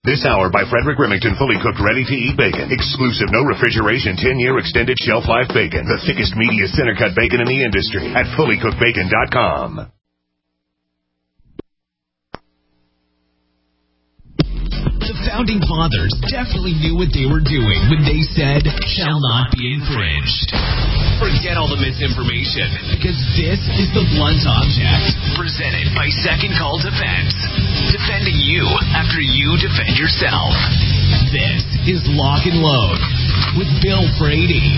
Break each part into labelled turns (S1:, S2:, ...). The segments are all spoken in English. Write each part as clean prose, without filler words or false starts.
S1: This hour by Frederick Remington, fully cooked, ready-to-eat bacon. Exclusive, no refrigeration, 10-year extended shelf life bacon. The thickest, meatiest, center-cut bacon in the industry at fullycookedbacon.com.
S2: The Founding Fathers definitely knew what they were doing when they said, shall not be infringed. Forget all the misinformation, because this is The Blunt Object, presented by Second Call Defense. Defending you after you defend yourself. This is Lock and Load with Bill Brady.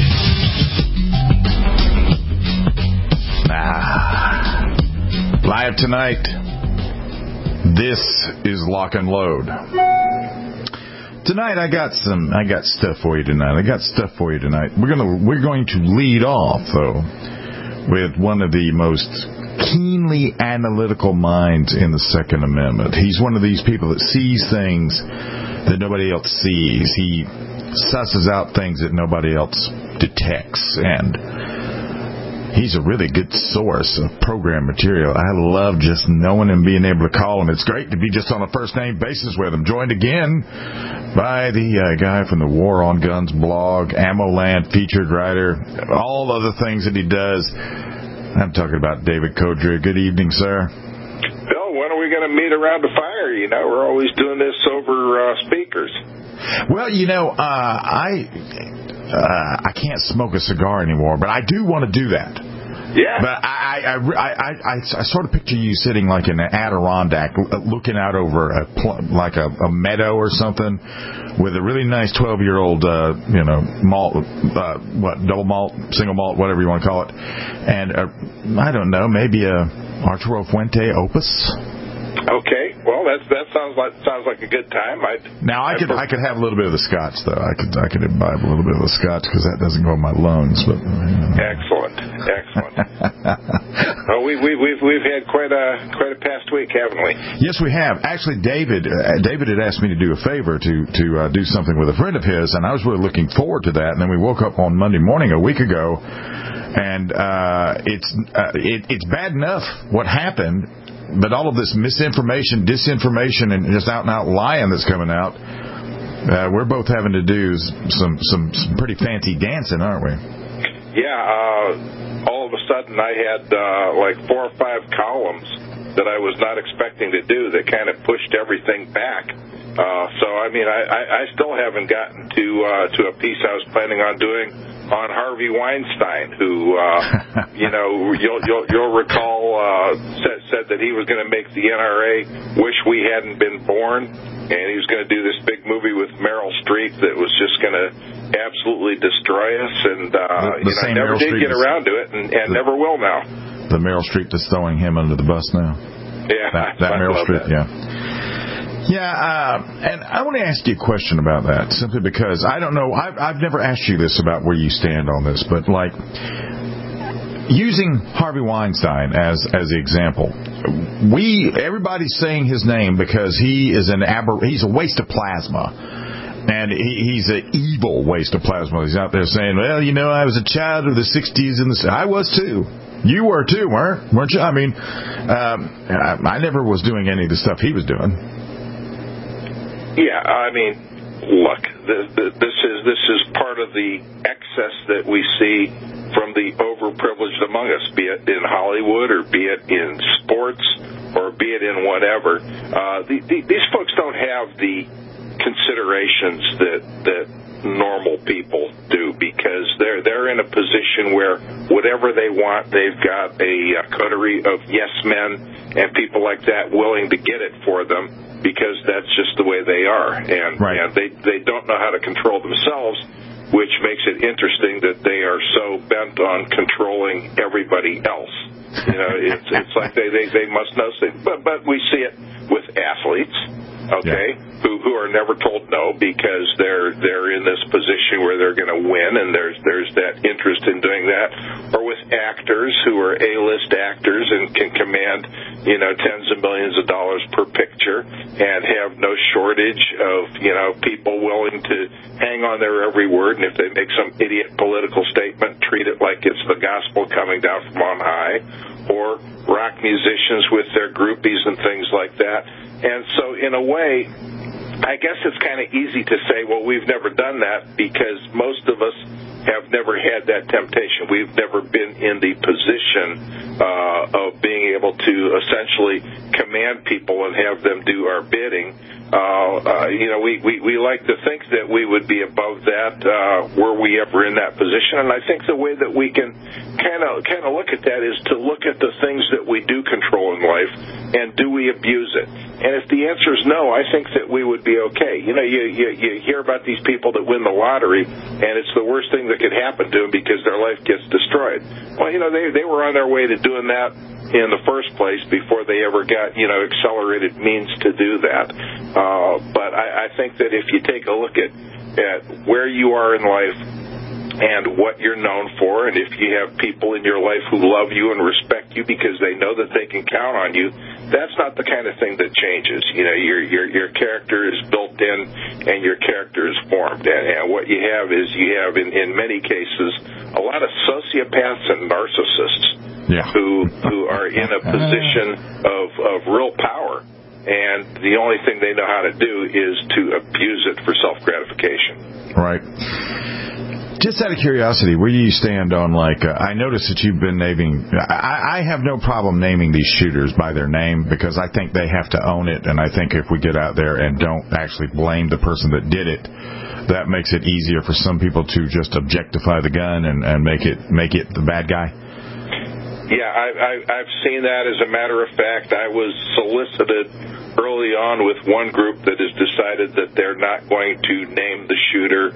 S3: Live tonight, this is Lock and Load. Tonight I got stuff for you tonight. We're going to lead off though with one of the most keenly analytical minds in the Second Amendment. He's one of these people that sees things that nobody else sees. He susses out things that nobody else detects, and he's a really good source of program material. I love just knowing him, being able to call him. It's great to be just on a first-name basis with him. Joined again by the guy from the War on Guns blog, AmmoLand featured writer, all other things that he does. I'm talking about David Codrea. Good evening, sir.
S4: Bill, when are we going to meet around the fire? You know, we're always doing this over speakers.
S3: Well, you know, I can't smoke a cigar anymore, but I do want to do that.
S4: Yeah.
S3: But I sort of picture you sitting like in an Adirondack, looking out over a meadow or something, with a really nice 12-year-old, malt, double malt, single malt, whatever you want to call it, and I don't know, maybe a Arturo Fuente Opus.
S4: Okay, well that sounds like a good time.
S3: I could have a little bit of the Scotch though. I could imbibe a little bit of the Scotch because that doesn't go in my lungs. But
S4: Excellent. Well, we've had quite a past week, haven't we?
S3: Yes, we have. Actually, David had asked me to do a favor to do something with a friend of his, and I was really looking forward to that. And then we woke up on Monday morning a week ago, and it's bad enough what happened. But all of this misinformation, disinformation, and just out-and-out lying that's coming out, we're both having to do some pretty fancy dancing, aren't we?
S4: Yeah. All of a sudden, I had like 4 or 5 columns that I was not expecting to do that kind of pushed everything back. So, I mean, I still haven't gotten to a piece I was planning on doing on Harvey Weinstein, who, you'll recall, said that he was going to make the NRA wish we hadn't been born, and he was going to do this big movie with Meryl Streep that was just going to absolutely destroy us, and I never did get around to it, and never will now.
S3: The Meryl Streep that's throwing him under the bus now.
S4: Yeah,
S3: that Meryl Streep. Yeah. Yeah, and I want to ask you a question about that, simply because I don't know. I've never asked you this about where you stand on this, but like using Harvey Weinstein as the example, everybody's saying his name because he is he's a waste of plasma. And he's an evil waste of plasma. He's out there saying, well, I was a child of the 60s and I was too. You were too, weren't you? I mean, I never was doing any of the stuff he was doing.
S4: Yeah, I mean, look, this is part of the excess that we see from the overprivileged among us, be it in Hollywood or be it in sports or be it in whatever. These folks don't have the considerations that normal people do, because they're in a position where whatever they want, they've got a coterie of yes men and people like that willing to get it for them, because that's just the way they are, and they don't know how to control themselves, which makes it interesting that they are so bent on controlling everybody else. It's like they must know things, but we see it with athletes. Okay, who are never told no because they're in this position where they're going to win, and there's that interest in doing that. Or with actors who are A-list actors and can command tens of millions of dollars per picture and have no shortage of people willing to hang on their every word, and if they make some idiot political statement, treat it like it's the gospel coming down from on high. Or rock musicians with their groupies and things like that. And so, in a way, I guess it's kind of easy to say, well, we've never done that because most of us have never had that temptation. We've never been in the position of being able to essentially command people and have them do our bidding. We like to think that we would be above that were we ever in that position. And I think the way that we can kind of look at that is to look at the things that we do control in life and do we abuse it. And if the answer is no, I think that we would be okay. You hear about these people that win the lottery, and it's the worst thing that could happen to them because their life gets destroyed. Well, they were on their way to doing that in the first place before they ever got, accelerated means to do that. But I think that if you take a look at where you are in life and what you're known for, and if you have people in your life who love you and respect you because they know that they can count on you, that's not the kind of thing that changes. Your character is built in and your character is formed. And what you have is in many cases a lot of sociopaths and narcissists who are in a position of real power. And the only thing they know how to do is to abuse it for self-gratification.
S3: Right. Just out of curiosity, where do you stand on, I noticed that you've been naming... I have no problem naming these shooters by their name because I think they have to own it, and I think if we get out there and don't actually blame the person that did it, that makes it easier for some people to just objectify the gun and make it the bad guy.
S4: Yeah, I've seen that. As a matter of fact, I was solicited early on with one group that has decided that they're not going to name the shooter,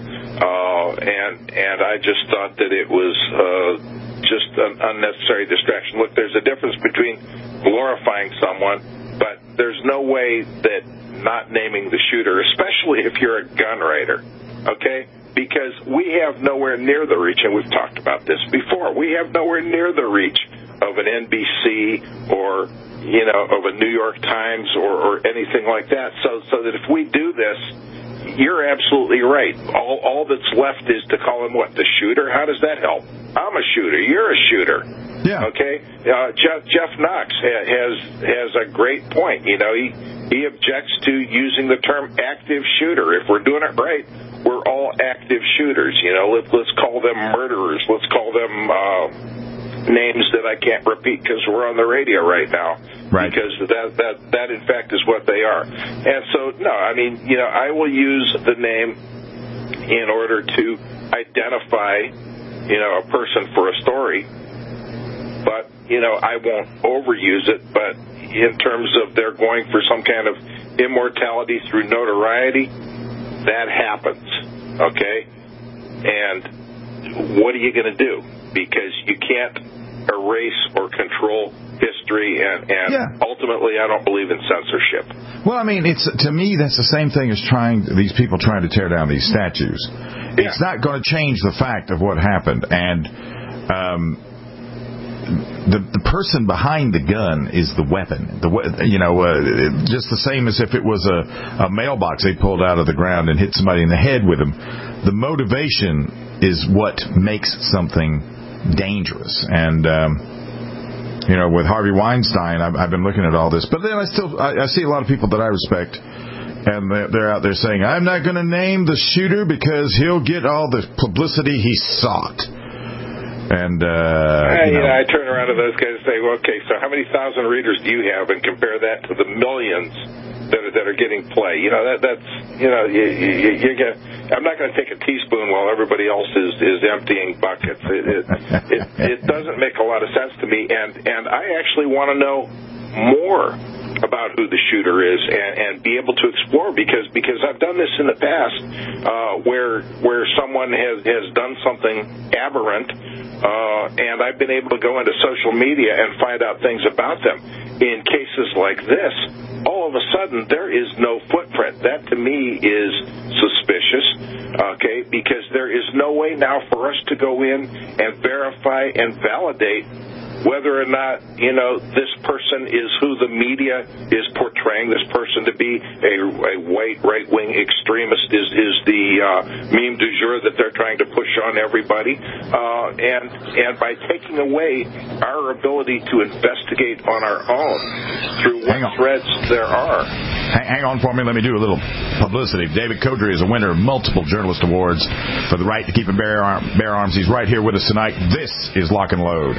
S4: and I just thought that it was just an unnecessary distraction. Look, there's a difference between glorifying someone, but there's no way that not naming the shooter, especially if you're a gun writer, okay? Because we have nowhere near the reach, and we've talked about this before, we have nowhere near the reach of an NBC or, of a New York Times or anything like that. So that if we do this, you're absolutely right. All that's left is to call him the shooter? How does that help? I'm a shooter. You're a shooter.
S3: Yeah.
S4: Okay? Jeff Knox has a great point. He objects to using the term active shooter. If we're doing it right, we're all active shooters. Let's call them murderers. Let's call them names that I can't repeat because we're on the radio right now.
S3: Right.
S4: Because that in fact is what they are. And so, no, I will use the name in order to identify, a person for a story. But, I won't overuse it. But in terms of they're going for some kind of immortality through notoriety, that happens. Okay? And what are you going to do? Because you can't erase or control history, and ultimately I don't believe in censorship.
S3: Well, it's to me that's the same thing as these people trying to tear down these statues. Yeah. It's not going to change the fact of what happened, and the person behind the gun is the weapon. Just the same as if it was a mailbox they pulled out of the ground and hit somebody in the head with them. The motivation is what makes something dangerous. And with Harvey Weinstein, I've been looking at all this, but then I see a lot of people that I respect, and they're out there saying, I'm not going to name the shooter because he'll get all the publicity he sought. And
S4: I turn around to those guys and say, well, okay, so how many thousand readers do you have, and compare that to the millions that are getting play? I'm not going to take a teaspoon while everybody else is emptying buckets. It doesn't make a lot of sense to me, and I actually want to know more about who the shooter is and be able to explore because I've done this in the past where someone has done something aberrant, and I've been able to go into social media and find out things about them. In cases like this, all of a sudden there is no footprint. That to me is suspicious, okay, because there is no way now for us to go in and verify and validate whether or not, this person is who the media is portraying this person to be. A white right-wing extremist is the meme du jour that they're trying to push on everybody, and by taking away our ability to investigate on our own through what threads there are.
S3: Hang on for me. Let me do a little publicity. David Codry is a winner of multiple Journalist Awards for the right to keep and bear arms. He's right here with us tonight. This is Lock and Load.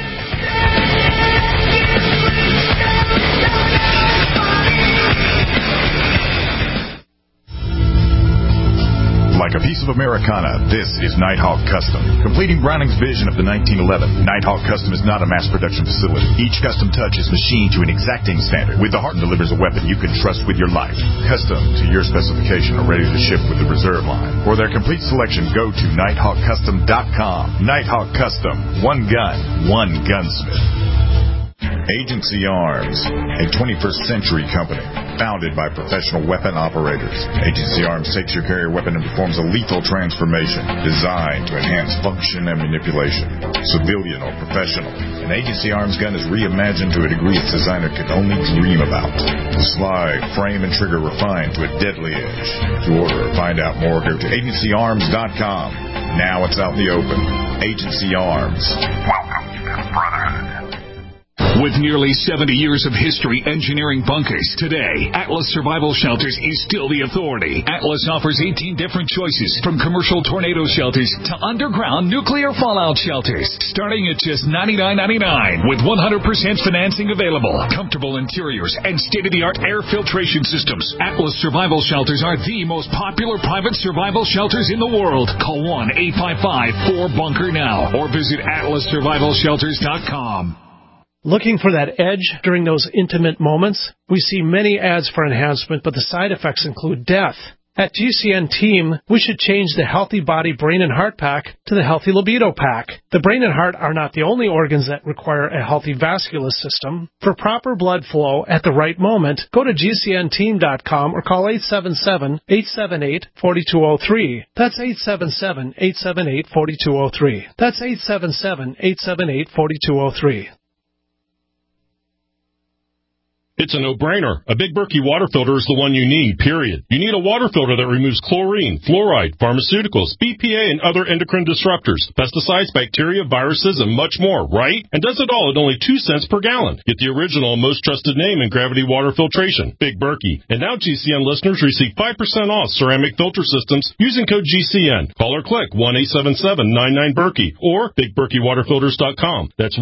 S3: Like a piece of Americana, this is Nighthawk Custom. Completing Browning's vision of the 1911, Nighthawk Custom is not a mass production facility. Each custom touch is machined to an exacting standard. With the Heart delivers a weapon you can trust with your life. Custom to your specification are ready to ship with the reserve line. For their complete selection, go to NighthawkCustom.com. Nighthawk Custom. One gun, one gunsmith. Agency Arms, a 21st century company, founded by professional weapon operators. Agency Arms takes your carrier weapon and performs a lethal transformation designed to enhance function and manipulation. Civilian or professional, an Agency Arms gun is reimagined to a degree its designer could only dream about. The slide, frame, and trigger refined to a deadly edge. To order or find out more, go to agencyarms.com. Now it's out in the open. Agency Arms. Welcome to the Brotherhood.
S2: With nearly 70 years of history engineering bunkers, today, Atlas Survival Shelters is still the authority. Atlas offers 18 different choices, from commercial tornado shelters to underground nuclear fallout shelters, starting at just $99.99 with 100% financing available, comfortable interiors, and state-of-the-art air filtration systems. Atlas Survival Shelters are the most popular private survival shelters in the world. Call 1-855-4BUNKER now or visit atlassurvivalshelters.com.
S5: Looking for that edge during those intimate moments? We see many ads for enhancement, but the side effects include death. At GCN Team, we should change the Healthy Body Brain and Heart Pack to the Healthy Libido Pack. The brain and heart are not the only organs that require a healthy vascular system. For proper blood flow at the right moment, go to GCNteam.com or call 877-878-4203. That's 877-878-4203. That's 877-878-4203.
S6: It's a no-brainer. A Big Berkey water filter is the one you need, period. You need a water filter that removes chlorine, fluoride, pharmaceuticals, BPA, and other endocrine disruptors, pesticides, bacteria, viruses, and much more, right? And does it all at only 2 cents per gallon. Get the original and most trusted name in gravity water filtration, Big Berkey. And now GCN listeners receive 5% off ceramic filter systems using code GCN. Call or click 1-877-99-BERKEY or BigBerkeyWaterFilters.com. That's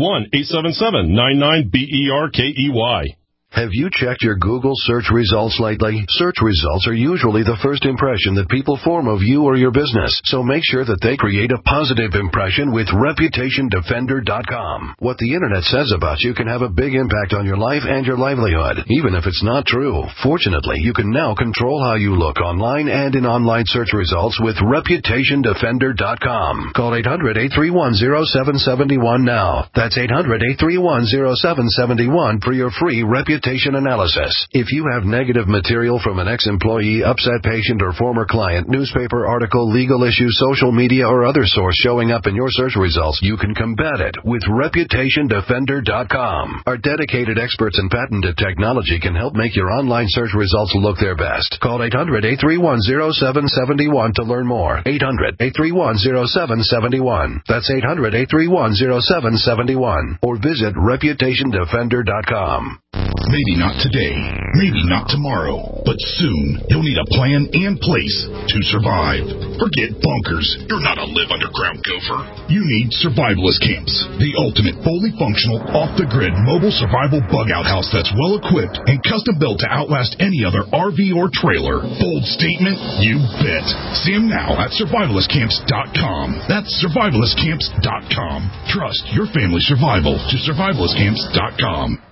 S6: 1-877-99-BERKEY.
S7: Have you checked your Google search results lately? Search results are usually the first impression that people form of you or your business, so make sure that they create a positive impression with ReputationDefender.com. What the Internet says about you can have a big impact on your life and your livelihood, even if it's not true. Fortunately, you can now control how you look online and in online search results with ReputationDefender.com. Call 800-831-0771 now. That's 800-831-0771 for your free reputation analysis. If you have negative material from an ex-employee, upset patient, or former client, newspaper article, legal issue, social media, or other source showing up in your search results, you can combat it with ReputationDefender.com. Our dedicated experts in patented technology can help make your online search results look their best. Call 800-831-0771 to learn more. 800-831-0771. That's 800-831-0771. Or visit ReputationDefender.com.
S8: Maybe not today, maybe not tomorrow, but soon you'll need a plan and place to survive. Forget bunkers. You're not a live underground gopher. You need survivalist camps, the ultimate fully functional, off-the-grid mobile survival bug-out house that's well-equipped and custom-built to outlast any other RV or trailer. Bold statement? You bet. See them now at survivalistcamps.com. That's survivalistcamps.com. Trust your family survival to survivalistcamps.com.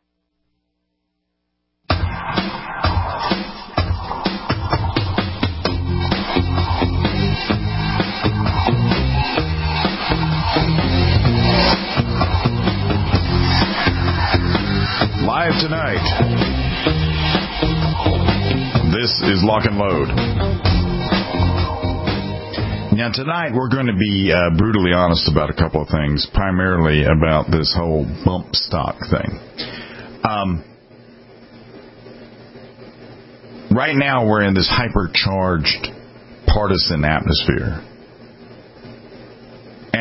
S3: Live tonight, this is Lock and Load. Now tonight we're going to be brutally honest about a couple of things, primarily about this whole bump stock thing. Right now we're in this hypercharged partisan atmosphere.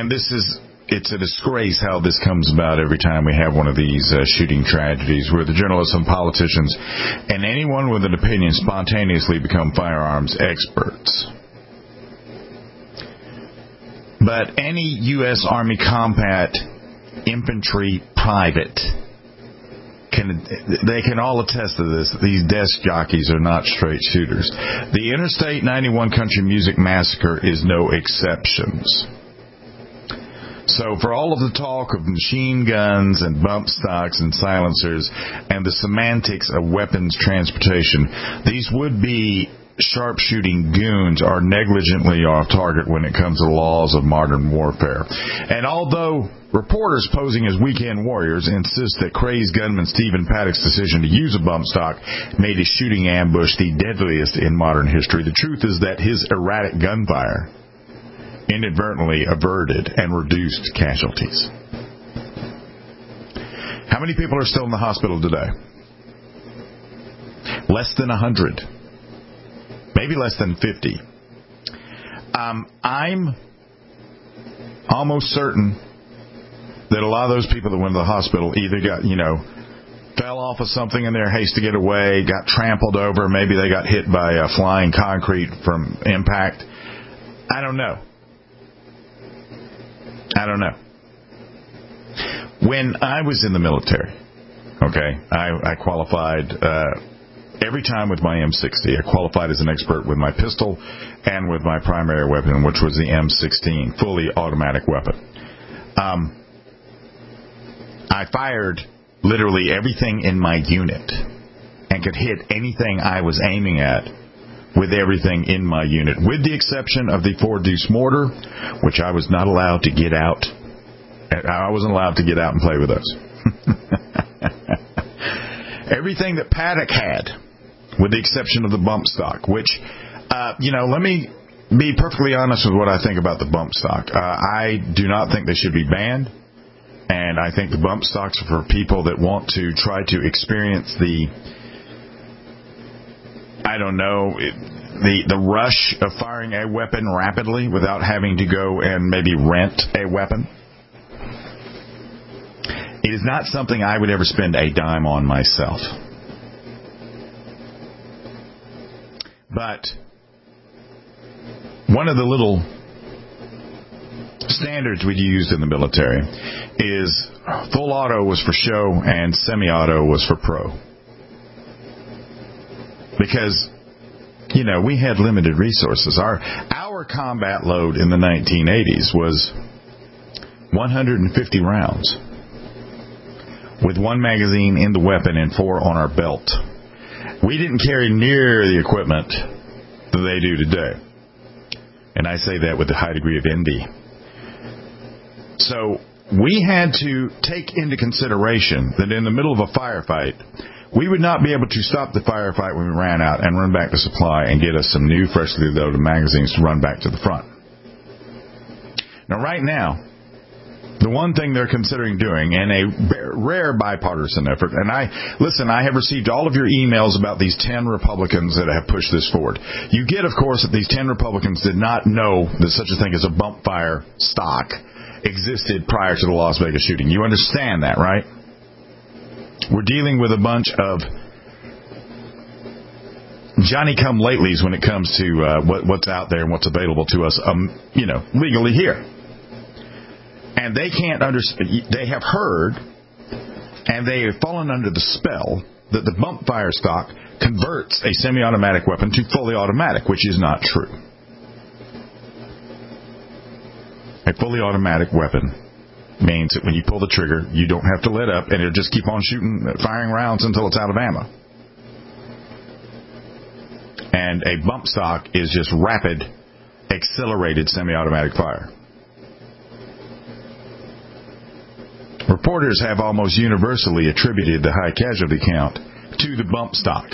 S3: And it's a disgrace how this comes about every time we have one of these shooting tragedies where the journalists and politicians and anyone with an opinion spontaneously become firearms experts. But any U.S. Army combat infantry private can all attest to this. These desk jockeys are not straight shooters. The Interstate 91 Country Music Massacre is no exceptions. So for all of the talk of machine guns and bump stocks and silencers and the semantics of weapons transportation, these would-be sharpshooting goons are negligently off target when it comes to the laws of modern warfare. And although reporters posing as weekend warriors insist that crazed gunman Stephen Paddock's decision to use a bump stock made his shooting ambush the deadliest in modern history, the truth is that his erratic gunfire inadvertently averted and reduced casualties. How many people are still in the hospital today? Less than 100. Maybe less than 50. I'm almost certain that a lot of those people that went to the hospital either got, fell off of something in their haste to get away, got trampled over, maybe they got hit by flying concrete from impact. I don't know. When I was in the military, I qualified every time with my M60. I qualified as an expert with my pistol and with my primary weapon, which was the M16, fully automatic weapon. I fired literally everything in my unit and could hit anything I was aiming at with everything in my unit, with the exception of the 4-deuce mortar, which I was not allowed to get out. I wasn't allowed to get out and play with those. Everything that Paddock had, with the exception of the bump stock, which, let me be perfectly honest with what I think about the bump stock. I do not think they should be banned, and I think the bump stocks are for people that want to try to experience the rush of firing a weapon rapidly without having to go and maybe rent a weapon. It is not something I would ever spend a dime on myself. But one of the little standards we used in the military is full auto was for show and semi-auto was for pro. Because, we had limited resources. Our combat load in the 1980s was 150 rounds, with 1 magazine in the weapon and 4 on our belt. We didn't carry near the equipment that they do today. And I say that with a high degree of envy. So we had to take into consideration that in the middle of a firefight, we would not be able to stop the firefight when we ran out and run back to supply and get us some new, freshly loaded magazines to run back to the front. Now, right now, the one thing they're considering doing, in a rare bipartisan effort, and I have received all of your emails about these 10 Republicans that have pushed this forward. You get, of course, that these 10 Republicans did not know that such a thing as a bump fire stock existed prior to the Las Vegas shooting. You understand that, right? We're dealing with a bunch of Johnny-come-latelys when it comes to what's out there and what's available to us, legally here. And they can't understand. They have heard, and they have fallen under the spell that the bump fire stock converts a semi-automatic weapon to fully automatic, which is not true. A fully automatic weapon means that when you pull the trigger, you don't have to let up, and it'll just keep on firing rounds until it's out of ammo. And a bump stock is just rapid, accelerated semi-automatic fire. Reporters have almost universally attributed the high casualty count to the bump stock.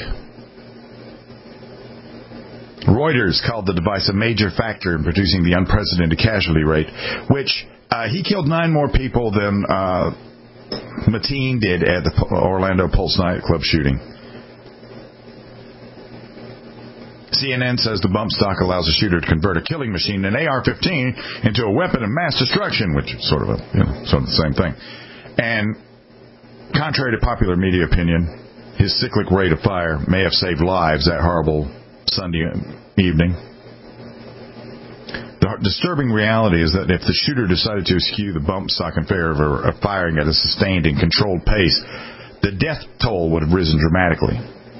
S3: Reuters called the device a major factor in producing the unprecedented casualty rate, which he killed 9 more people than Mateen did at the Orlando Pulse nightclub shooting. CNN says the bump stock allows a shooter to convert a killing machine, an AR-15, into a weapon of mass destruction, which is sort of the same thing. And contrary to popular media opinion, his cyclic rate of fire may have saved lives that horrible Sunday evening. The disturbing reality is that if the shooter decided to eschew the bump stock in favor of firing at a sustained and controlled pace, the death toll would have risen dramatically.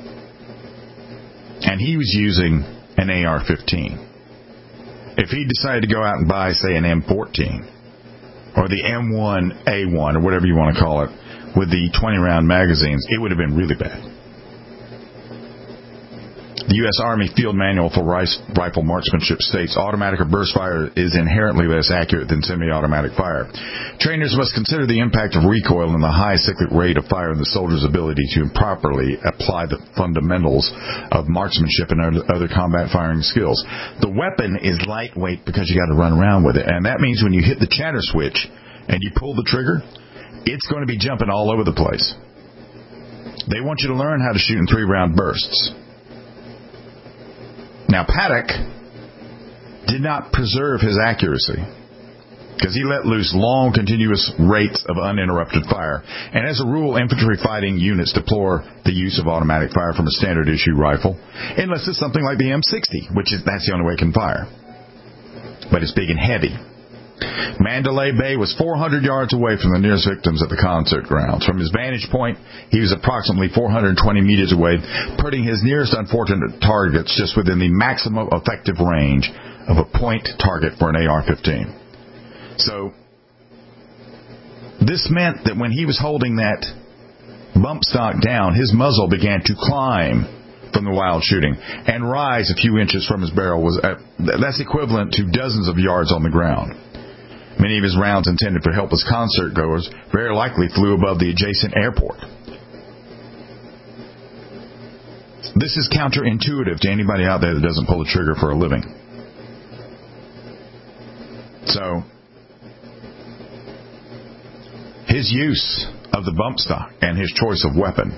S3: And he was using an AR-15. If he decided to go out and buy, say, an M14 or the M1A1 or whatever you want to call it with the 20-round magazines, it would have been really bad. The U.S. Army Field Manual for Rifle Marksmanship states automatic or burst fire is inherently less accurate than semi-automatic fire. Trainers must consider the impact of recoil and the high cyclic rate of fire and the soldier's ability to properly apply the fundamentals of marksmanship and other combat firing skills. The weapon is lightweight because you got to run around with it, and that means when you hit the chatter switch and you pull the trigger, it's going to be jumping all over the place. They want you to learn how to shoot in 3-round bursts. Now, Paddock did not preserve his accuracy because he let loose long, continuous rates of uninterrupted fire. And as a rule, infantry fighting units deplore the use of automatic fire from a standard issue rifle, unless it's something like the M60, that's the only way it can fire. But it's big and heavy. Mandalay Bay was 400 yards away from the nearest victims at the concert grounds. From his vantage point, he was approximately 420 meters away, putting his nearest unfortunate targets just within the maximum effective range of a point target for an AR-15. So, this meant that when he was holding that bump stock down, his muzzle began to climb from the wild shooting and rise a few inches from his barrel. That's equivalent to dozens of yards on the ground. Many of his rounds intended for helpless concert goers very likely flew above the adjacent airport. This is counterintuitive to anybody out there that doesn't pull the trigger for a living. So, his use of the bump stock and his choice of weapon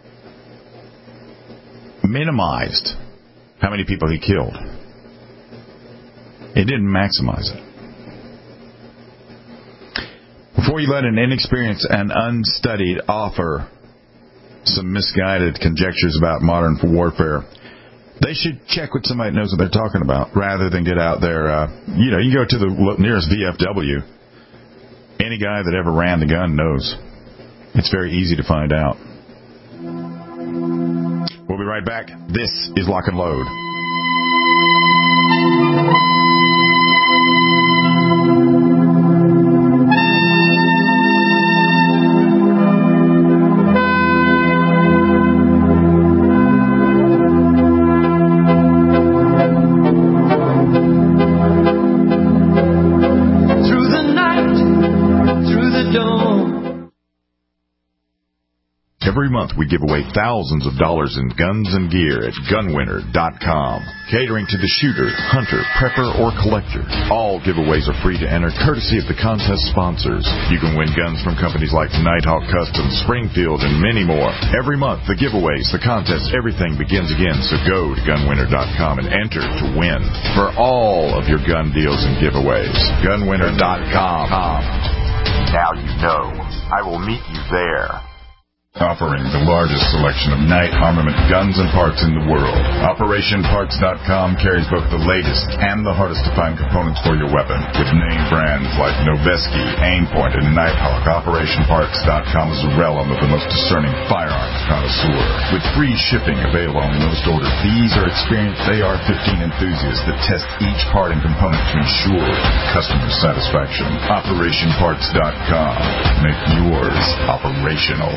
S3: minimized how many people he killed. It didn't maximize it. Before you let an inexperienced and unstudied offer some misguided conjectures about modern warfare, they should check with somebody that knows what they're talking about rather than get out there. You can go to the nearest VFW. Any guy that ever ran the gun knows. It's very easy to find out. We'll be right back. This is Lock and Load. Every month we give away thousands of dollars in guns and gear at gunwinner.com. Catering to the shooter, hunter, prepper, or collector. All giveaways are free to enter, courtesy of the contest sponsors. You can win guns from companies like Nighthawk Customs, Springfield, and many more. Every month, the giveaways, the contests, everything begins again. So go to gunwinner.com and enter to win for all of your gun deals and giveaways. Gunwinner.com. Now you know. I will meet you there. Offering the largest selection of night armament guns and parts in the world. OperationParts.com carries both the latest and the hardest to find components for your weapon. With name brands like Noveske, Aimpoint, and Nighthawk, OperationParts.com is a realm of the most discerning firearms connoisseur. With free shipping available on most orders, these are experienced AR-15 enthusiasts that test each part and component to ensure customer satisfaction. OperationParts.com. Make yours operational.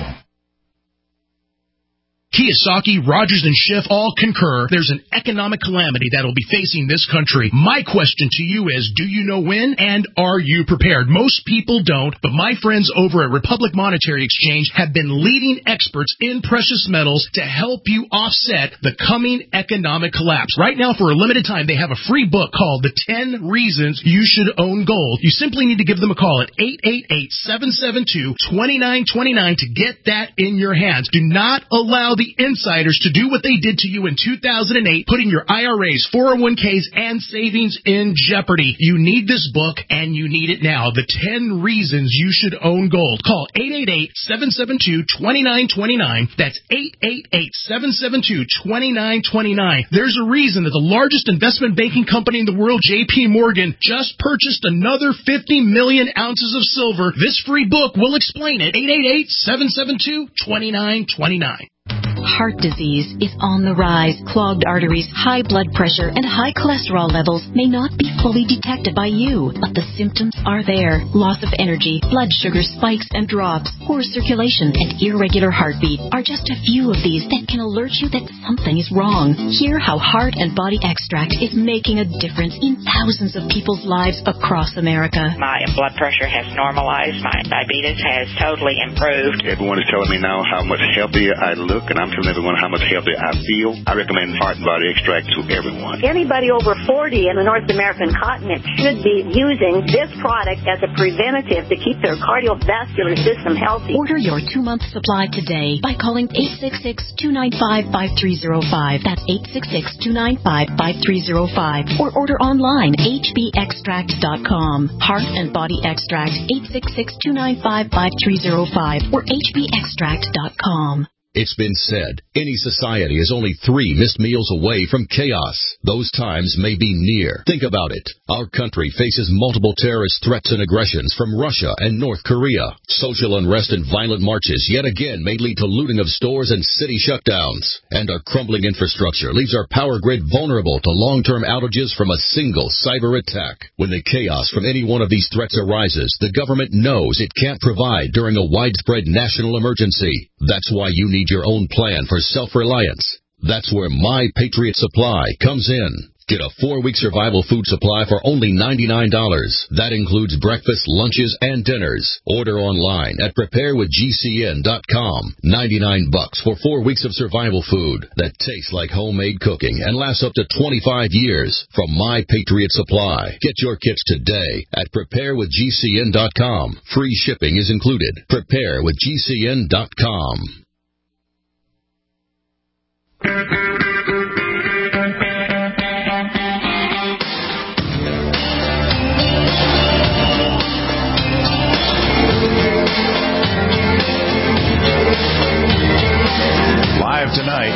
S9: Kiyosaki, Rogers, and Schiff all concur there's an economic calamity that will be facing this country. My question to you is, do you know when, and are you prepared? Most people don't, but my friends over at Republic Monetary Exchange have been leading experts in precious metals to help you offset the coming economic collapse. Right now, for a limited time, they have a free book called The 10 Reasons You Should Own Gold. You simply need to give them a call at 888-772-2929 to get that in your hands. Do not allow the the insiders to do what they did to you in 2008, putting your IRAs, 401ks, and savings in jeopardy. You need this book, and you need it now. The 10 reasons you should own gold. Call 888-772-2929. That's 888-772-2929. There's a reason that the largest investment banking company in the world, J.P. Morgan, just purchased another 50 million ounces of silver. This free book will explain it. 888-772-2929.
S10: Heart disease is on the rise. Clogged arteries, high blood pressure, and high cholesterol levels may not be fully detected by you, but the symptoms are there. Loss of energy, blood sugar spikes and drops, poor circulation, and irregular heartbeat are just a few of these that can alert you that something is wrong. Hear how Heart and Body Extract is making a difference in thousands of people's lives across America.
S11: My blood pressure has normalized. My diabetes has totally improved.
S12: Everyone is telling me now how much healthier I look, and I'm telling everyone how much healthier I feel. I recommend Heart and Body Extract to everyone.
S13: Anybody over 40 in the North American continent should be using this product as a preventative to keep their cardiovascular system healthy.
S10: Order your 2-month supply today by calling 866-295-5305. That's 866-295-5305. Or order online, hbextract.com. Heart and Body Extract, 866-295-5305 or hbextract.com.
S14: It's been said, any society is only 3 missed meals away from chaos. Those times may be near. Think about it. Our country faces multiple terrorist threats and aggressions from Russia and North Korea. Social unrest and violent marches yet again may lead to looting of stores and city shutdowns. And our crumbling infrastructure leaves our power grid vulnerable to long-term outages from a single cyber attack. When the chaos from any one of these threats arises, the government knows it can't provide during a widespread national emergency. That's why you need your own plan for self-reliance. That's where My Patriot Supply comes in. Get a 4-week survival food supply for only $99. That includes breakfast, lunches, and dinners. Order online at preparewithgcn.com. $99 for 4 weeks of survival food that tastes like homemade cooking and lasts up to 25 years from My Patriot Supply. Get your kits today at preparewithgcn.com. Free shipping is included. Preparewithgcn.com.
S3: Live tonight,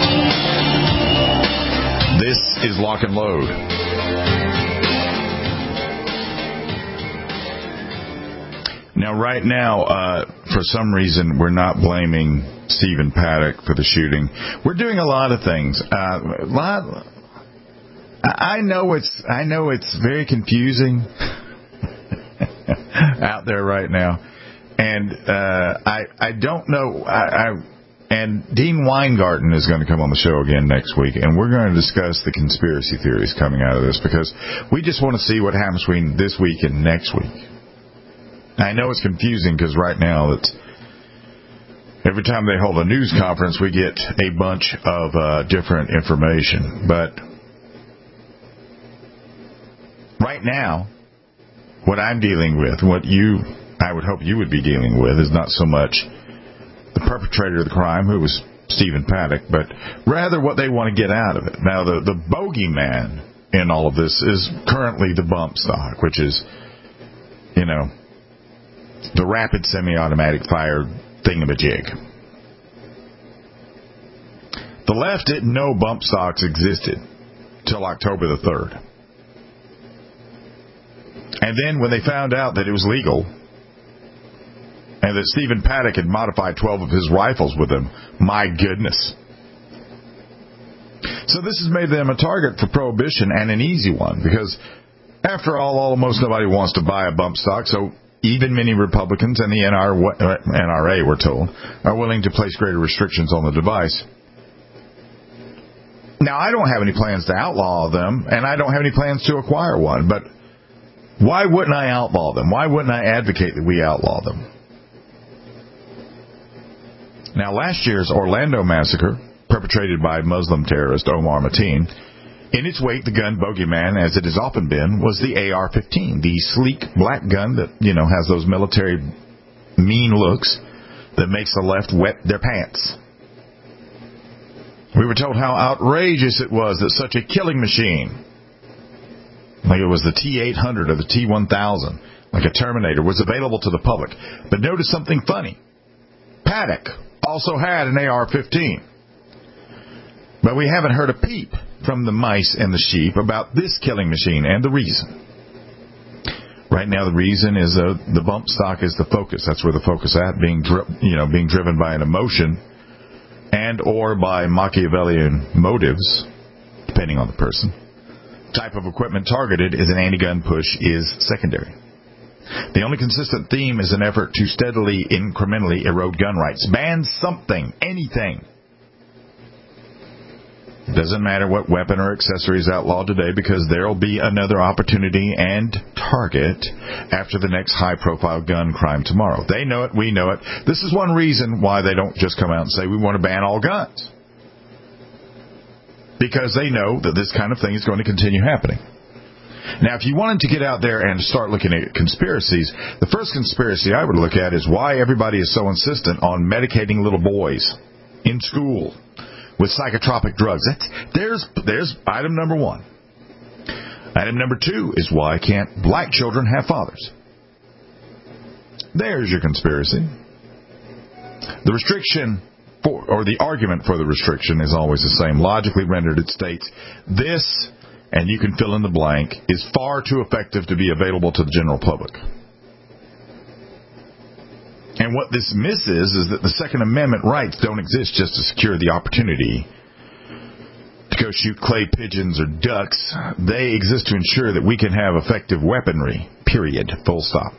S3: this is Lock and Load. Now, right now, for some reason, we're not blaming Stephen Paddock for the shooting. We're doing a lot of things. I know it's very confusing out there right now, and I don't know. And Dean Weingarten is going to come on the show again next week, and we're going to discuss the conspiracy theories coming out of this, because we just want to see what happens between this week and next week. I know it's confusing because right now it's every time they hold a news conference, we get a bunch of different information. But right now, what I'm dealing with, I would hope you would be dealing with, is not so much the perpetrator of the crime, who was Stephen Paddock, but rather what they want to get out of it. Now, the bogeyman in all of this is currently the bump stock, which is, the rapid semi-automatic fire thingamajig. The left didn't know bump stocks existed till October the 3rd. And then when they found out that it was legal, and that Stephen Paddock had modified 12 of his rifles with them, my goodness. So this has made them a target for prohibition, and an easy one, because after all, almost nobody wants to buy a bump stock, so even many Republicans and the NRA, we're told, are willing to place greater restrictions on the device. Now, I don't have any plans to outlaw them, and I don't have any plans to acquire one, but why wouldn't I outlaw them? Why wouldn't I advocate that we outlaw them? Now, last year's Orlando massacre, perpetrated by Muslim terrorist Omar Mateen, in its wake, the gun bogeyman, as it has often been, was the AR-15, the sleek black gun that, has those military mean looks that makes the left wet their pants. We were told how outrageous it was that such a killing machine, like it was the T-800 or the T-1000, like a Terminator, was available to the public. But notice something funny. Paddock also had an AR-15. But we haven't heard a peep from the mice and the sheep about this killing machine and the reason. Right now, the reason is the bump stock is the focus. That's where the focus at, being driven by an emotion and or by Machiavellian motives, depending on the person. Type of equipment targeted is an anti-gun push is secondary. The only consistent theme is an effort to steadily, incrementally erode gun rights. Ban something, anything. It doesn't matter what weapon or accessory is outlawed today, because there will be another opportunity and target after the next high-profile gun crime tomorrow. They know it. We know it. This is one reason why they don't just come out and say, we want to ban all guns. Because they know that this kind of thing is going to continue happening. Now, if you wanted to get out there and start looking at conspiracies, the first conspiracy I would look at is why everybody is so insistent on medicating little boys in school with psychotropic drugs. There's item number one. Item number two is why can't black children have fathers? There's your conspiracy. The restriction or the argument for the restriction is always the same. Logically rendered, it states this, and you can fill in the blank, is far too effective to be available to the general public. And what this misses is that the Second Amendment rights don't exist just to secure the opportunity to go shoot clay pigeons or ducks. They exist to ensure that we can have effective weaponry, period, full stop.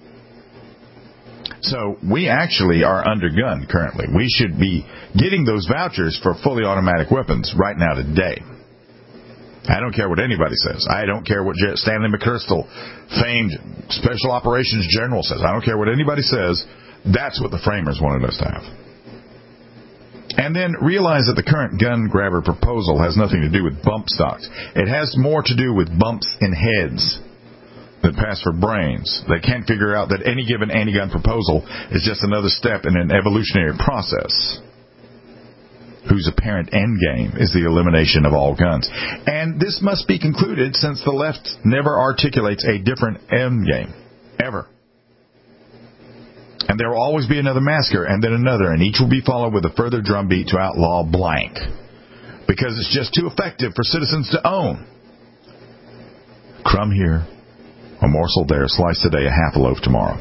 S3: So we actually are undergunned currently. We should be getting those vouchers for fully automatic weapons right now today. I don't care what anybody says. I don't care what Stanley McChrystal, famed Special Operations General, says. I don't care what anybody says. That's what the framers wanted us to have. And then realize that the current gun grabber proposal has nothing to do with bump stocks. It has more to do with bumps in heads that pass for brains. They can't figure out that any given anti-gun proposal is just another step in an evolutionary process whose apparent end game is the elimination of all guns. And this must be concluded since the left never articulates a different end game, ever. And there will always be another massacre and then another, and each will be followed with a further drumbeat to outlaw blank, because it's just too effective for citizens to own. Crumb here, a morsel there, a slice today, a half a loaf tomorrow.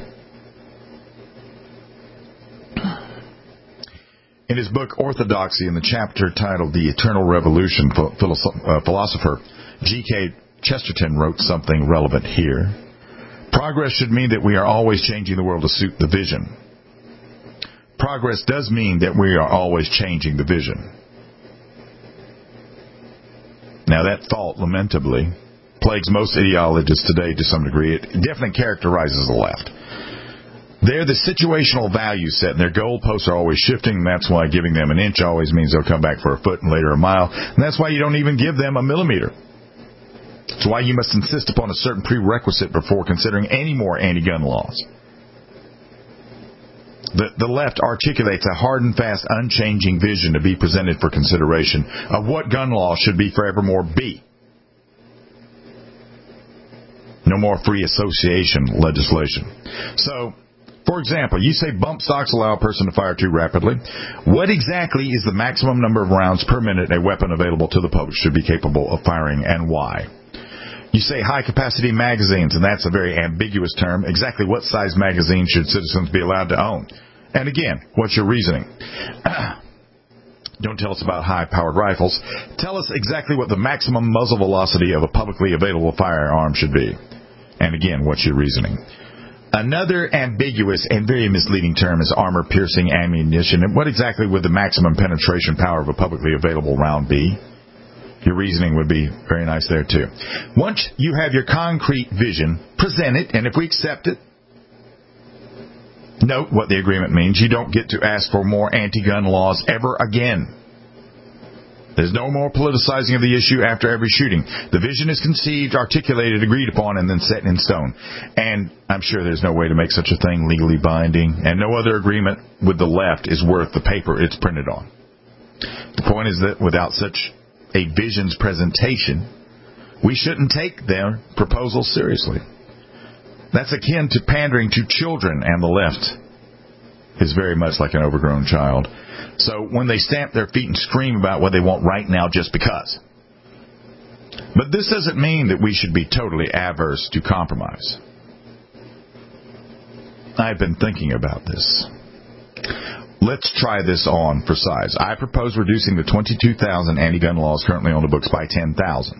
S3: In his book Orthodoxy, in the chapter titled The Eternal Revolution, philosopher G.K. Chesterton wrote something relevant here. Progress should mean that we are always changing the world to suit the vision. Progress does mean that we are always changing the vision. Now that thought, lamentably, plagues most ideologists today to some degree. It definitely characterizes the left. They're the situational value set, and their goalposts are always shifting, and that's why giving them an inch always means they'll come back for a foot and later a mile, and that's why you don't even give them a millimeter. It's why you must insist upon a certain prerequisite before considering any more anti-gun laws. The left articulates a hard and fast, unchanging vision to be presented for consideration of what gun laws should be forevermore be. No more free association legislation. So, for example, you say bump stocks allow a person to fire too rapidly. What exactly is the maximum number of rounds per minute a weapon available to the public should be capable of firing, and why? You say high-capacity magazines, and that's a very ambiguous term. Exactly what size magazine should citizens be allowed to own? And again, what's your reasoning? Don't tell us about high-powered rifles. Tell us exactly what the maximum muzzle velocity of a publicly available firearm should be. And again, what's your reasoning? Another ambiguous and very misleading term is armor-piercing ammunition. And what exactly would the maximum penetration power of a publicly available round be? Your reasoning would be very nice there, too. Once you have your concrete vision, present it, and if we accept it, note what the agreement means. You don't get to ask for more anti-gun laws ever again. There's no more politicizing of the issue after every shooting. The vision is conceived, articulated, agreed upon, and then set in stone. And I'm sure there's no way to make such a thing legally binding, and no other agreement with the left is worth the paper it's printed on. The point is that without such a visions presentation, we shouldn't take their proposals seriously. That's akin to pandering to children, and the left is very much like an overgrown child. So when they stamp their feet and scream about what they want right now just because. But this doesn't mean that we should be totally adverse to compromise. I've been thinking about this. Let's try this on for size. I propose reducing the 22,000 anti-gun laws currently on the books by 10,000.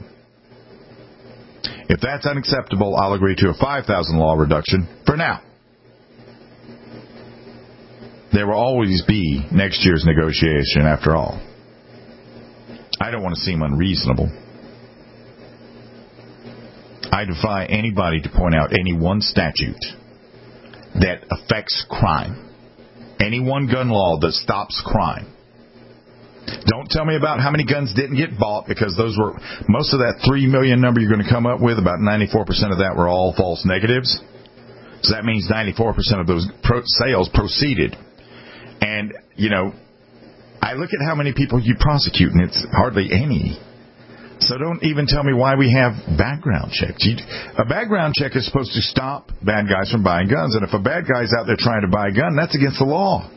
S3: If that's unacceptable, I'll agree to a 5,000 law reduction for now. There will always be next year's negotiation after all. I don't want to seem unreasonable. I defy anybody to point out any one statute that affects crime. Any one gun law that stops crime. Don't tell me about how many guns didn't get bought, because those were, most of that 3 million number you're going to come up with, about 94% of that were all false negatives. So that means 94% of those sales proceeded. And, you know, I look at how many people you prosecute, and it's hardly any. So don't even tell me why we have background checks. A background check is supposed to stop bad guys from buying guns. And if a bad guy's out there trying to buy a gun, that's against the law.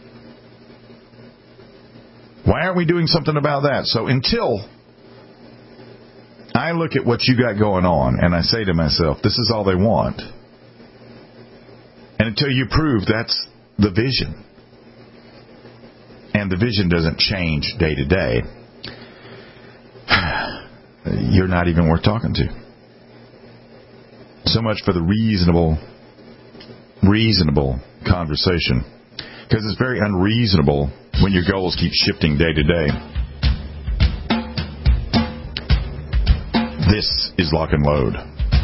S3: Why aren't we doing something about that? So until I look at what you got going on and I say to myself, this is all they want. And until you prove that's the vision. And the vision doesn't change day to day. You're not even worth talking to. So much for the reasonable conversation. Because it's very unreasonable when your goals keep shifting day to day. This is Lock and Load.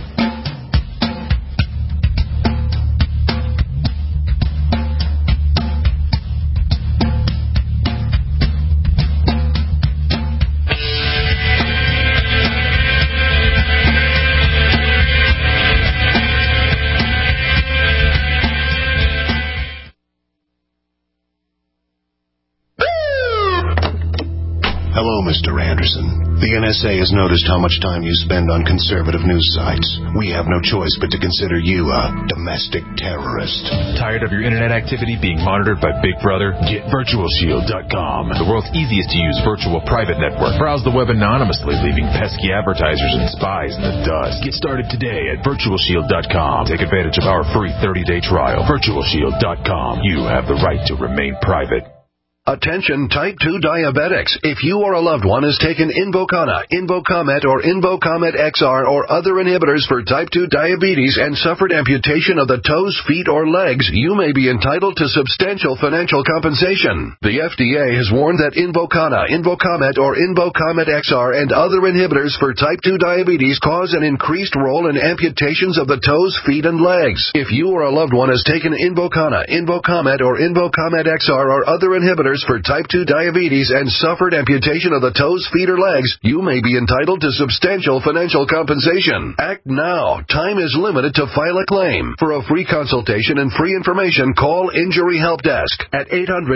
S15: Hello, Mr. Anderson. The NSA has noticed how much time you spend on conservative news sites. We have no choice but to consider you a domestic terrorist.
S16: Tired of your internet activity being monitored by Big Brother? Get VirtualShield.com, the world's easiest to use virtual private network. Browse the web anonymously, leaving pesky advertisers and spies in the dust. Get started today at VirtualShield.com. Take advantage of our free 30-day trial. VirtualShield.com. You have the right to remain private.
S7: Attention type 2 diabetics. If you or a loved one has taken Invokana, Invokamet, or Invokamet XR or other inhibitors for type 2 diabetes and suffered amputation of the toes, feet, or legs, you may be entitled to substantial financial compensation. The FDA has warned that Invokana, Invokamet, or Invokamet XR and other inhibitors for type 2 diabetes cause an increased role in amputations of the toes, feet, and legs. If you or a loved one has taken Invokana, Invokamet, or Invokamet XR or other inhibitors for type 2 diabetes and suffered amputation of the toes, feet, or legs, you may be entitled to substantial financial compensation. Act now. Time is limited to file a claim. For a free consultation and free information, call Injury Help Desk at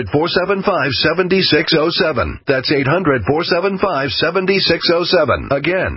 S7: 800-475-7607. That's 800-475-7607. Again,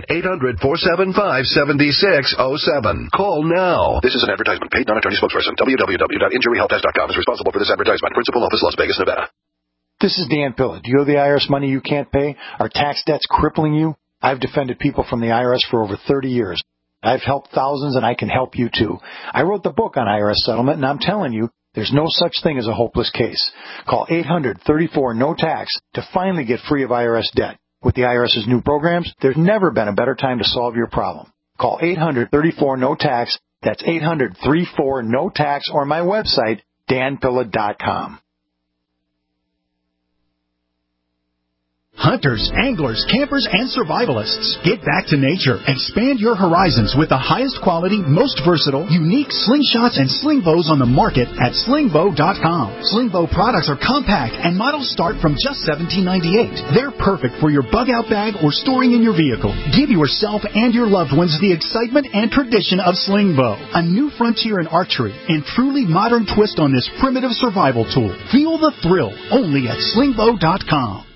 S7: 800-475-7607. Call now. This is an advertisement. Paid non-attorney spokesperson. www.injuryhelpdesk.com is responsible for this advertisement. Principal office, Las Vegas, Nevada.
S17: This is Dan Pillett. Do you owe the IRS money you can't pay? Are tax debts crippling you? I've defended people from the IRS for over 30 years. I've helped thousands, and I can help you too. I wrote the book on IRS settlement, and I'm telling you, there's no such thing as a hopeless case. Call 800-34-NO-TAX to finally get free of IRS debt. With the IRS's new programs, there's never been a better time to solve your problem. Call 800-34-NO-TAX. That's 800-34-NO-TAX, or my website, danpilla.com.
S18: Hunters, anglers, campers, and survivalists. Get back to nature. Expand your horizons with the highest quality, most versatile, unique slingshots and sling bows on the market at slingbow.com. Slingbow products are compact and models start from just $17.98. They're perfect for your bug-out bag or storing in your vehicle. Give yourself and your loved ones the excitement and tradition of Slingbow, a new frontier in archery and truly modern twist on this primitive survival tool. Feel the thrill only at slingbow.com.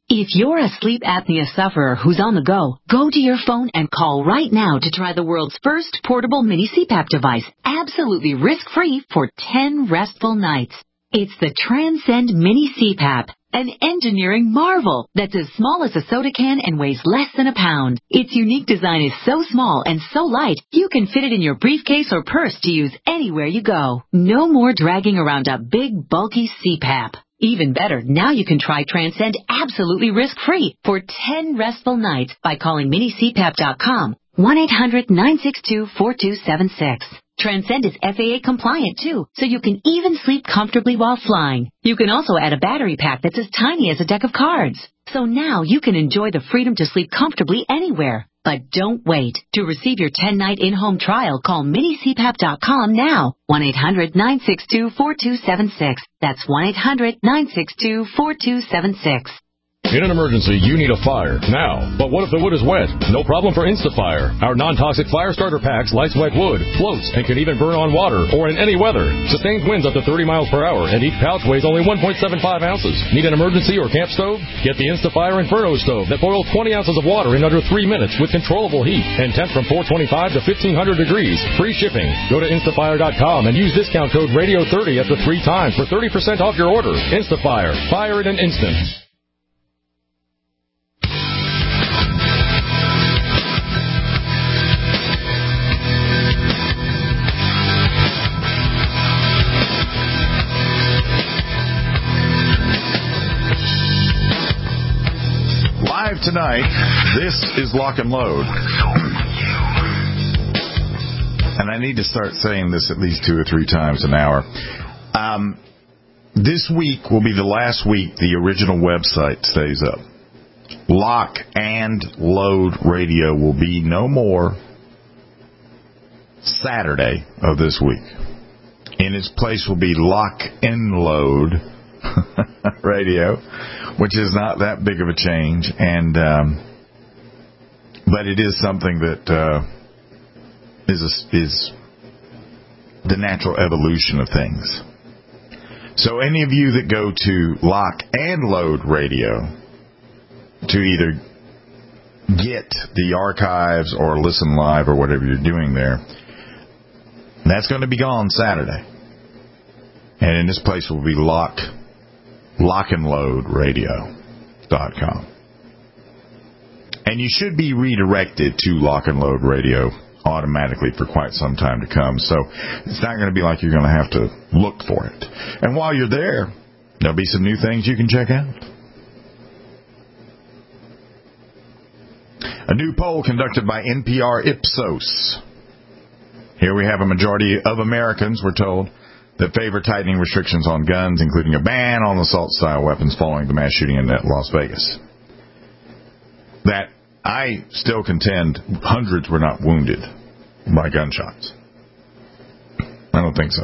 S10: If you're a sleep apnea sufferer who's on the go, go to your phone and call right now to try the world's first portable mini CPAP device, absolutely risk-free for 10 restful nights. It's the Transcend Mini CPAP, an engineering marvel that's as small as a soda can and weighs less than a pound. Its unique design is so small and so light, you can fit it in your briefcase or purse to use anywhere you go. No more dragging around a big, bulky CPAP. Even better, now you can try Transcend absolutely risk-free for 10 restful nights by calling minicpap.com, 1-800-962-4276. Transcend is FAA compliant too, so you can even sleep comfortably while flying. You can also add a battery pack that's as tiny as a deck of cards. So now you can enjoy the freedom to sleep comfortably anywhere. But don't wait. To receive your 10-night in-home trial, call minicpap.com now. 1-800-962-4276. That's 1-800-962-4276.
S19: In an emergency, you need a fire now. But what if the wood is wet? No problem for InstaFire. Our non-toxic fire starter packs lights wet wood, floats, and can even burn on water or in any weather. Sustains winds up to 30 miles per hour, and each pouch weighs only 1.75 ounces. Need an emergency or camp stove? Get the InstaFire Inferno stove that boils 20 ounces of water in under 3 minutes with controllable heat and temps from 425 to 1500 degrees. Free shipping. Go to InstaFire.com and use discount code RADIO30 after 3 times for 30% off your order. InstaFire. Fire in an instant.
S3: Live tonight, this is Lock and Load. And I need to start saying this at least 2 or 3 times an hour. This week will be the last week the original website stays up. Lock and Load Radio will be no more Saturday of this week. In its place will be Lock and Load Radio, which is not that big of a change, and but it is something that is the natural evolution of things. So any of you that go to Lock and Load Radio to either get the archives or listen live or whatever you're doing there, that's going to be gone Saturday. And in this place will be lockandloadradio.com. And you should be redirected to Lock and Load Radio automatically for quite some time to come. So it's not going to be like you're going to have to look for it. And while you're there, there'll be some new things you can check out. A new poll conducted by NPR Ipsos. Here we have a majority of Americans, we're told, that favor tightening restrictions on guns, including a ban on assault-style weapons following the mass shooting in Las Vegas. That I still contend hundreds were not wounded by gunshots. I don't think so.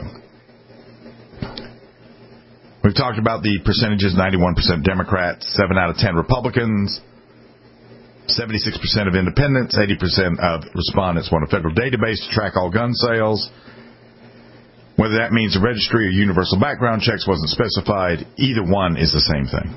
S3: We've talked about the percentages: 91% Democrats, 7 out of 10 Republicans, 76% of independents, 80% of respondents want a federal database to track all gun sales. Whether that means a registry or universal background checks wasn't specified. Either one is the same thing.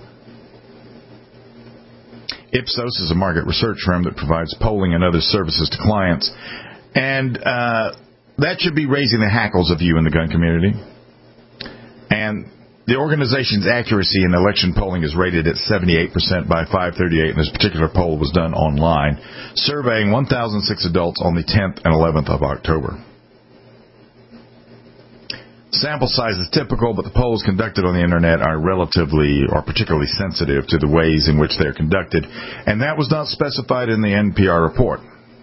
S3: Ipsos is a market research firm that provides polling and other services to clients. And that should be raising the hackles of you in the gun community. And the organization's accuracy in election polling is rated at 78% by 538, and this particular poll was done online, surveying 1,006 adults on the 10th and 11th of October. Sample size is typical, but the polls conducted on the Internet are particularly sensitive to the ways in which they're conducted, and that was not specified in the NPR report.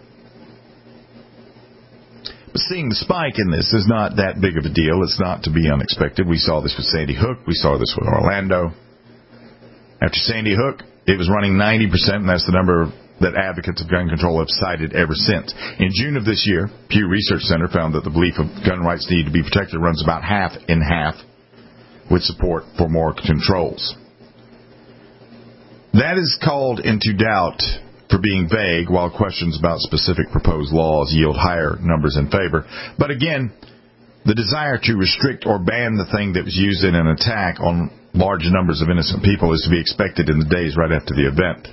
S3: But seeing the spike in this is not that big of a deal. It's not to be unexpected. We saw this with Sandy Hook. We saw this with Orlando. After Sandy Hook, it was running 90%, and that's the number that advocates of gun control have cited ever since. In June of this year, Pew Research Center found that the belief of gun rights need to be protected runs about half in half with support for more controls. That is called into doubt for being vague, while questions about specific proposed laws yield higher numbers in favor. But again, the desire to restrict or ban the thing that was used in an attack on large numbers of innocent people is to be expected in the days right after the event.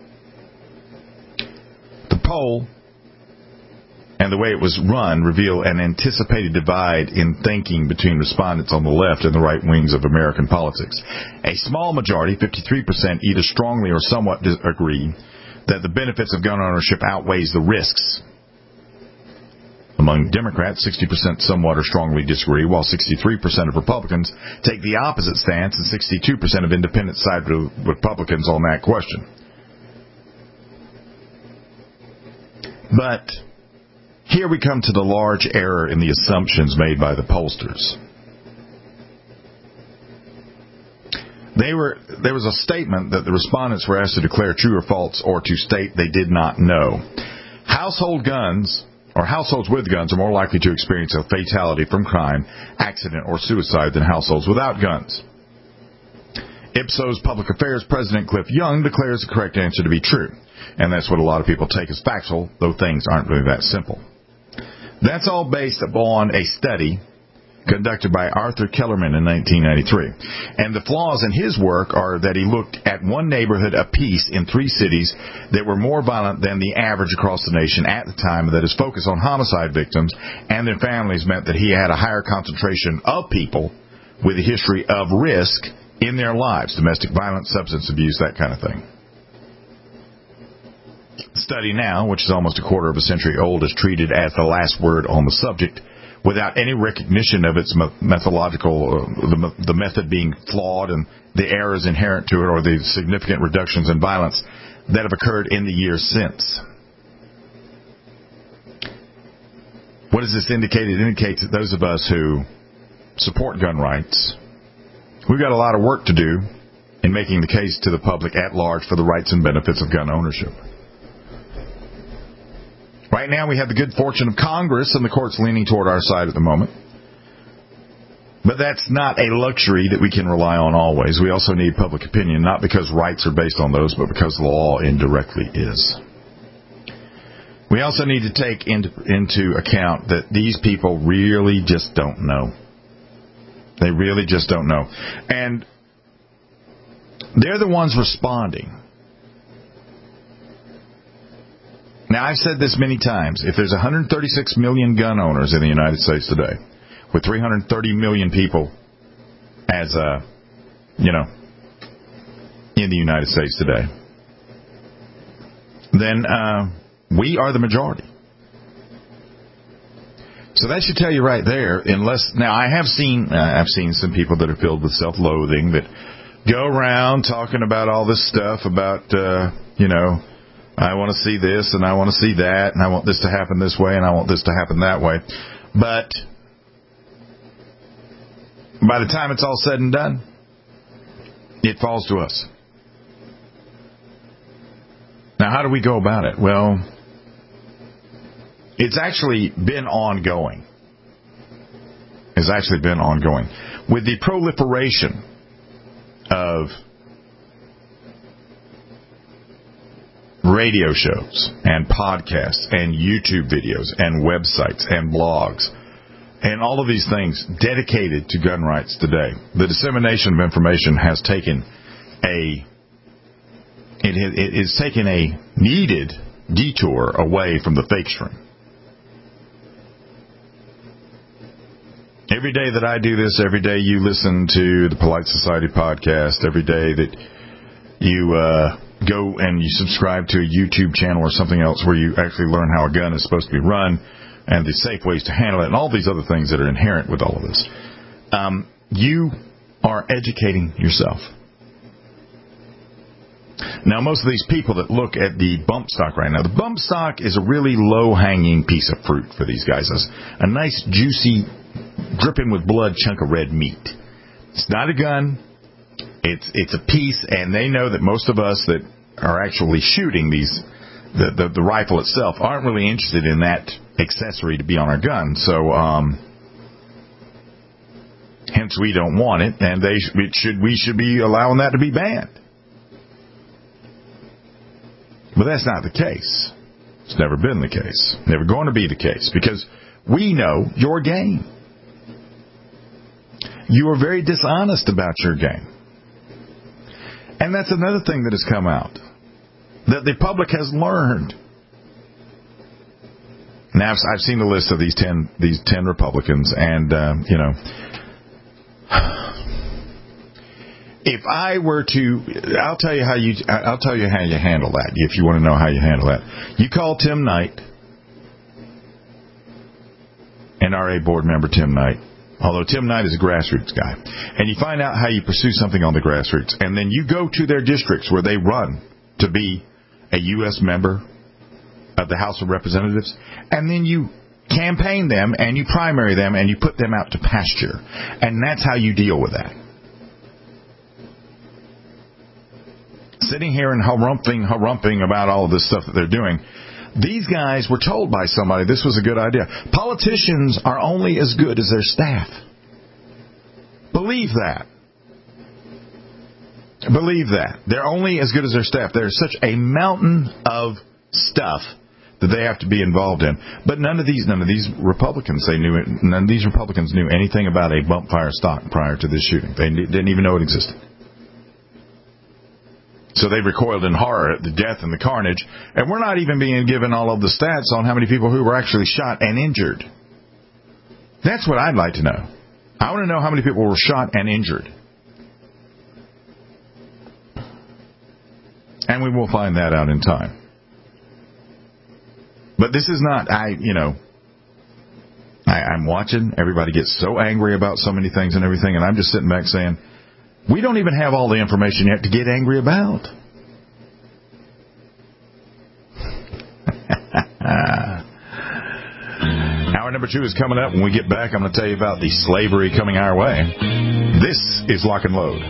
S3: The poll and the way it was run reveal an anticipated divide in thinking between respondents on the left and the right wings of American politics. A small majority, 53%, either strongly or somewhat agree that the benefits of gun ownership outweighs the risks. Among Democrats, 60% somewhat or strongly disagree, while 63% of Republicans take the opposite stance and 62% of independents side with Republicans on that question. But here we come to the large error in the assumptions made by the pollsters. There was a statement that the respondents were asked to declare true or false or to state they did not know. Households with guns are more likely to experience a fatality from crime, accident, or suicide than households without guns. Ipsos Public Affairs President Cliff Young declares the correct answer to be true, and that's what a lot of people take as factual, though things aren't really that simple. That's all based upon a study conducted by Arthur Kellerman in 1993. And the flaws in his work are that he looked at one neighborhood apiece in 3 cities that were more violent than the average across the nation at the time, that his focus on homicide victims and their families meant that he had a higher concentration of people with a history of risk in their lives, domestic violence, substance abuse, that kind of thing. The study now, which is almost a quarter of a century old, is treated as the last word on the subject, without any recognition of its methodological, the method being flawed and the errors inherent to it or the significant reductions in violence that have occurred in the years since. What does this indicate? It indicates that those of us who support gun rights, we've got a lot of work to do in making the case to the public at large for the rights and benefits of gun ownership. Right now, we have the good fortune of Congress and the courts leaning toward our side at the moment. But that's not a luxury that we can rely on always. We also need public opinion, not because rights are based on those, but because the law indirectly is. We also need to take into account that these people really just don't know. They really just don't know. And they're the ones responding. Now, I've said this many times. If there's 136 million gun owners in the United States today, with 330 million people as, in the United States today, then we are the majority. So that should tell you right there. Now, I've seen some people that are filled with self-loathing that go around talking about all this stuff about, I want to see this, and I want to see that, and I want this to happen this way, and I want this to happen that way. But by the time it's all said and done, it falls to us. Now, how do we go about it? Well, it's actually been ongoing. With the proliferation of radio shows and podcasts and YouTube videos and websites and blogs and all of these things dedicated to gun rights today, the dissemination of information has taken a needed detour away from the fake stream. Every day that I do this, every day you listen to the Polite Society podcast, every day that you go and you subscribe to a YouTube channel or something else where you actually learn how a gun is supposed to be run and the safe ways to handle it and all these other things that are inherent with all of this, you are educating yourself. Now, most of these people that look at the bump stock right now, the bump stock is a really low-hanging piece of fruit for these guys. It's a nice, juicy, dripping with blood chunk of red meat. It's not a gun. It's a piece, and they know that most of us that are actually shooting the rifle itself aren't really interested in that accessory to be on our gun. So, hence we don't want it, and we should be allowing that to be banned. But that's not the case. It's never been the case. Never going to be the case, because we know your game. You are very dishonest about your game. And that's another thing that has come out, that the public has learned. Now, I've seen the list of these 10 Republicans, and, if I were to, I'll tell you how you handle that, if you want to know how you handle that. You call Tim Knight, NRA board member Tim Knight, although Tim Knight is a grassroots guy, and you find out how you pursue something on the grassroots, and then you go to their districts where they run to be a U.S. member of the House of Representatives, and then you campaign them, and you primary them, and you put them out to pasture. And that's how you deal with that. Sitting here and harumping about all of this stuff that they're doing, these guys were told by somebody this was a good idea. Politicians are only as good as their staff. Believe that. Believe that. They're only as good as their staff. There's such a mountain of stuff that they have to be involved in. But none of these Republicans none of these Republicans knew anything about a bump fire stock prior to this shooting. They didn't even know it existed. So they recoiled in horror at the death and the carnage, and we're not even being given all of the stats on how many people who were actually shot and injured. That's what I'd like to know. I want to know how many people were shot and injured. And we will find that out in time. But this is not, I'm watching, everybody gets so angry about so many things and everything, and I'm just sitting back saying, we don't even have all the information yet to get angry about. Hour number 2 is coming up. When we get back, I'm going to tell you about the slavery coming our way. This is Lock and Load.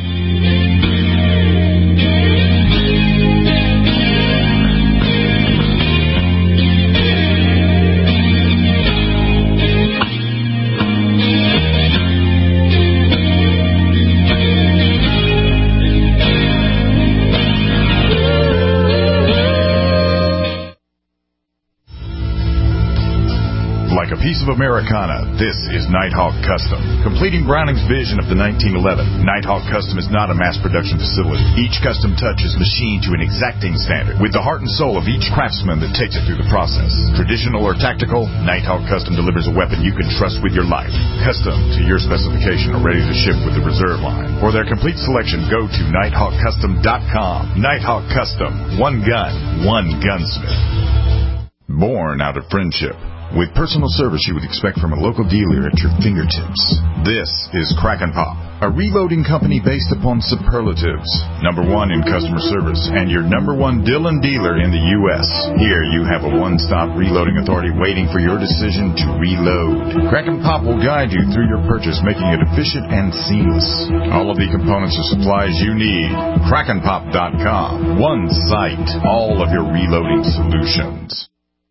S3: Like a piece of Americana, this is Nighthawk Custom. Completing Browning's vision of the 1911, Nighthawk Custom is not a mass production facility. Each custom touch is machined to an exacting standard, with the heart and soul of each craftsman that takes it through the process. Traditional or tactical, Nighthawk Custom delivers a weapon you can trust with your life. Custom to your specification or ready to ship with the reserve line. For their complete selection, go to NighthawkCustom.com. Nighthawk Custom. One gun, one gunsmith. Born out of friendship. With personal service you would expect from a local dealer at your fingertips. This is Kraken Pop, a reloading company based upon superlatives. #1 in customer service and your #1 Dillon dealer in the U.S. Here you have a one-stop reloading authority waiting for your decision to reload. Kraken Pop will guide you through your purchase, making it efficient and seamless. All of the components and supplies you need. KrakenPop.com. One site, all of your reloading solutions.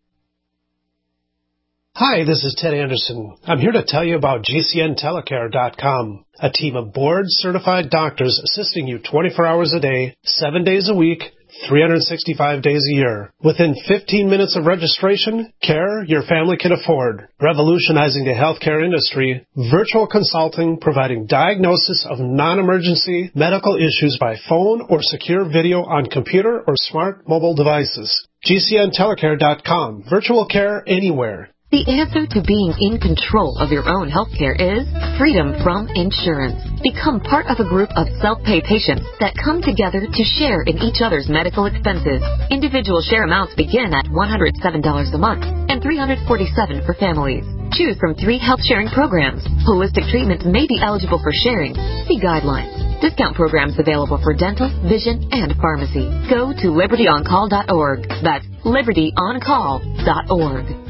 S5: Hi, this is Ted Anderson. I'm here to tell you about GCNTelecare.com, a team of board-certified doctors assisting you 24 hours a day, 7 days a week, 365 days a year. Within 15 minutes of registration, care your family can afford. Revolutionizing the healthcare industry, virtual consulting providing diagnosis of non-emergency medical issues by phone or secure video on computer or smart mobile devices. GCNTelecare.com, virtual care anywhere.
S20: The answer to being in control of your own healthcare is freedom from insurance. Become part of a group of self-pay patients that come together to share in each other's medical expenses. Individual share amounts begin at $107 a month and $347 for families. Choose from 3 health-sharing programs. Holistic treatments may be eligible for sharing. See guidelines. Discount programs available for dental, vision, and pharmacy. Go to libertyoncall.org. That's libertyoncall.org.